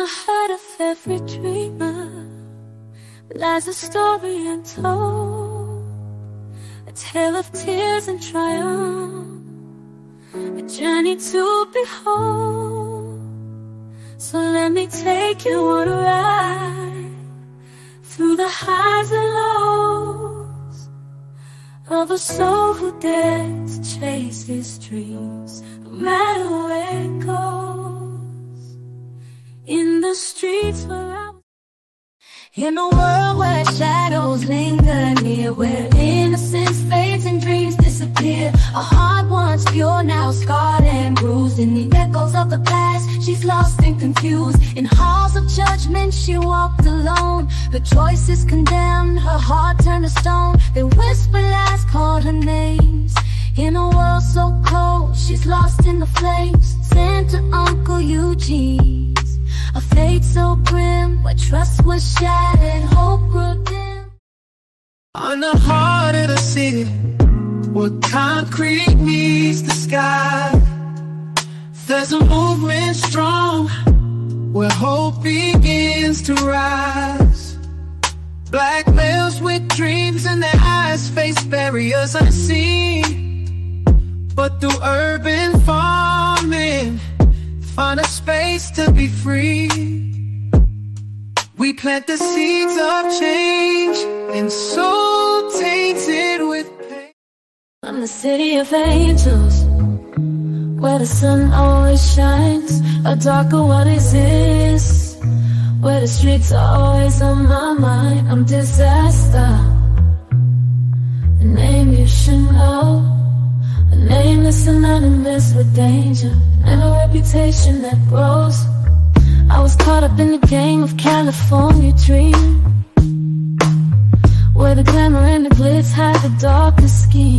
the heart of every dreamer lies a story untold, a tale of tears and triumph, a journey to behold. So let me take you on a ride through the highs and lows of a soul who dares to chase his dreams, no matter where it goes. In the streets where I was, in a world where shadows linger near, where innocence fades and dreams disappear, a heart once pure now scarred and bruised. In the echoes of the past, she's lost and confused. In halls of judgment she walked alone, her choices condemned, her heart turned to stone. They whispered lies, called her names. In a world so cold, she's lost in the flames. Sent to Uncle Eugene's, a fate so grim, where trust was shattered, hope grew dim. On the heart of the city, where concrete meets the sky, there's a movement strong, where hope begins to rise. Black males with dreams in their eyes face barriers unseen, but through urban farming find a space to be free. We plant the seeds of change and soul tainted with pain. I'm the city of angels, where the sun always shines. A darker world exists, where the streets are always on my mind. I'm disaster, a name you should know, a name that's synonymous with danger, and a reputation that grows. I was caught up in the game of California dream, where the glamour and the glitz had the darkest scheme.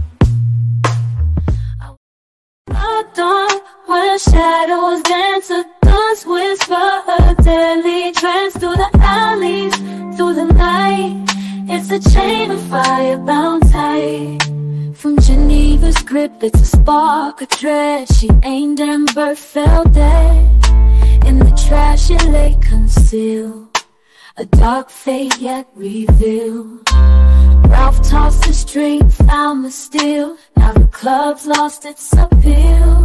A dawn where shadows dance, a guns whisper a deadly trance through the alleys, through the night. It's a chain of fire bound tight. From Geneva's grip, it's a spark of dread. She aimed and bird fell dead. In the trash it lay concealed, a dark fate yet revealed. Ralph tossed the string, found the steel. Now the club's lost its appeal.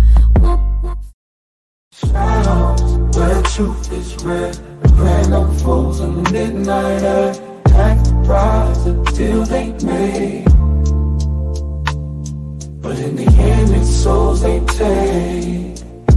Shadows, where truth is red, grand up fools in the midnight air. Attack the prize, the deal they made, but in the end it's souls they take.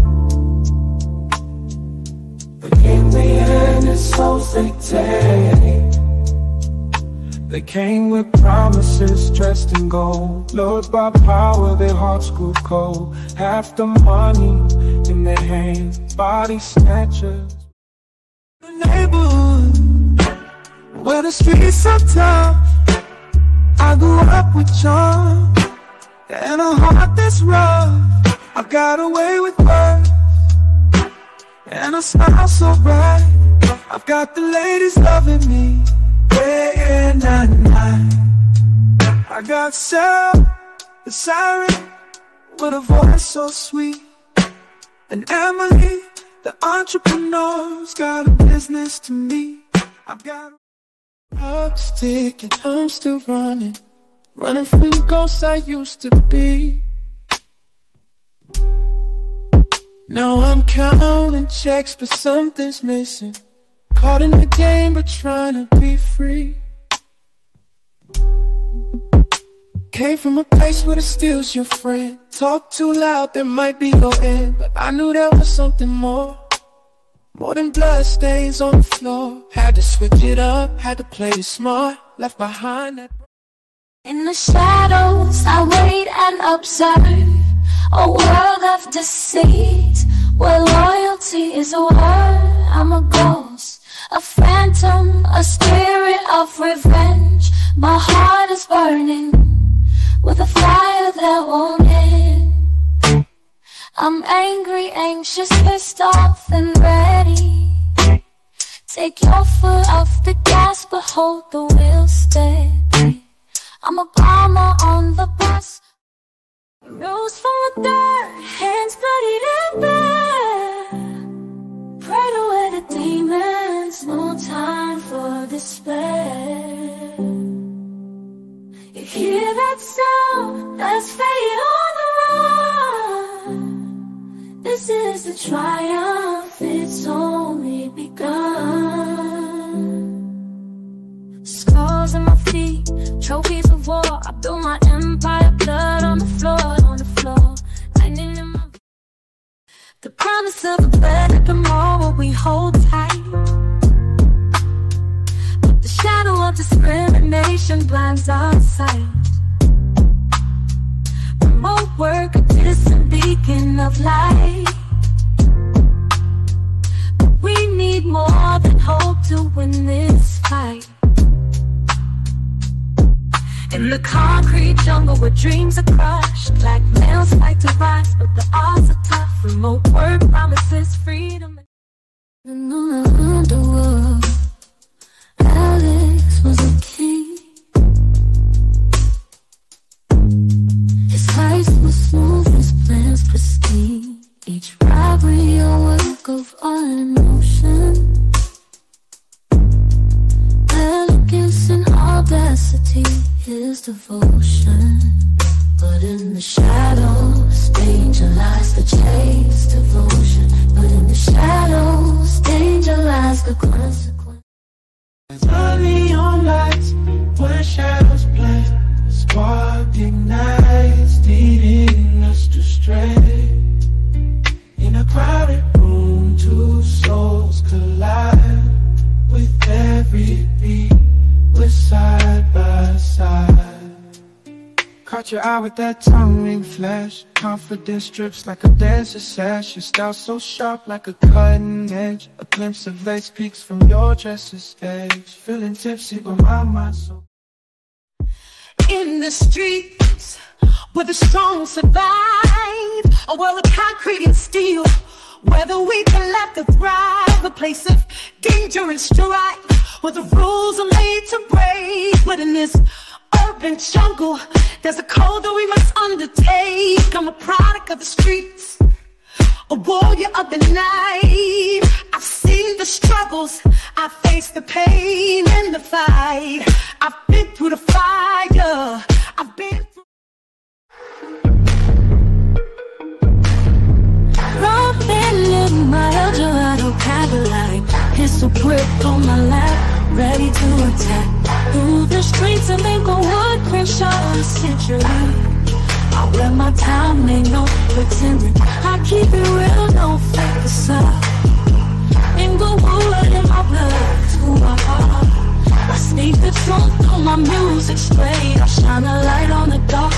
But in the end it's souls they take. They came with promises dressed in gold, lured by power, their hearts grew cold. Half the money in their hands, body snatchers. The neighborhood, where the streets are tough, I grew up with charm and a heart that's rough. I got away with words and a smile so bright. I've got the ladies loving me day and night. I got Sarah, the siren, with a voice so sweet, and Emily, the entrepreneur's got a business to me. I've got clock ticking, I'm still running from the ghosts I used to be. Now I'm counting checks, but something's missing. Caught in the game, but trying to be free. Came from a place where the steel's your friend. Talk too loud, there might be no end. But I knew there was something more than blood stains on the floor. Had to switch it up, had to play it smart. Left behind that. In the shadows I wait and observe a world of deceit, where loyalty is a word. I'm a ghost, a phantom, a spirit of revenge. My heart is burning with a fire that won't end. I'm angry, anxious, pissed off and ready. Take your foot off the gas, but hold the wheel steady. I'm a bomber on the bus, rose from the dirt, hands bloodied and bare. Pray to despair. You hear that sound? That's fate on the run. This is the triumph, it's only begun. Scars on my feet, trophies of war. I built my empire, blood on the floor, lightning in my... The promise of a better tomorrow we hold tight, but the shadow of discrimination blinds our sight. Remote work, a distant beacon of light, but we need more than hope to win this fight. In the concrete jungle where dreams are crushed, black males fight to rise, but the odds are tough. Remote work promises freedom. In the underworld, Alex was a king. His life was smooth, his plans pristine. Each robbery a work of art in motion. Elegance and audacity, his devotion. But in the shadows, danger lies the chase devotion. But in the shadows, danger lies the consequence. The neon lights, where shadows play, the spark ignites, leading us to stray. In a crowded room, two souls collide. With every beat, we're side by side. Caught your eye with that tongue ring flash. Confidence drips like a dancer's sash. Your style so sharp like a cutting edge. A glimpse of lace peaks from your dresser's edge. Feeling tipsy but my mind so... In the streets where the strong survive, a world of concrete and steel, where the weak are left to thrive. A place of danger and strife, where the rules are made to break. But in this urban jungle, there's a code that we must undertake. I'm a product of the streets, a warrior of the night. I've seen the struggles, I've faced the pain and the fight. I've been through the fire, I've been through... Rubbing my El Dorado Cadillac, pistol grip on my lap, ready to attack. Through the streets of Inglewood, Crenshaw, and Century, I wear my time, ain't no pretending. I keep it real, don't fake the side. Inglewood in my blood, it's who I are. I sneak the truth on my music straight. I shine a light on the dark